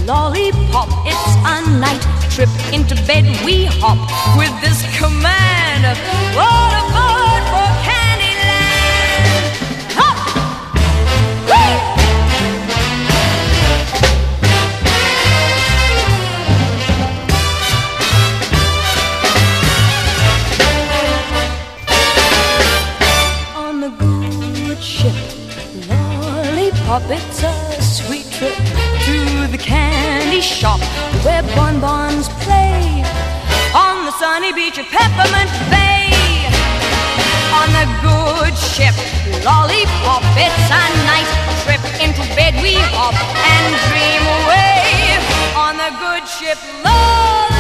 lollipop. It's a night trip into bed we hop with this command of what aboard for Candyland. Hop! Whee! On the good ship Lollipop, it's a sweet trip to the candy shop where bonbons play on the sunny beach of Peppermint Bay. On the good ship Lollipop, it's a night trip into bed we hop and dream away. On the good ship Lollipop.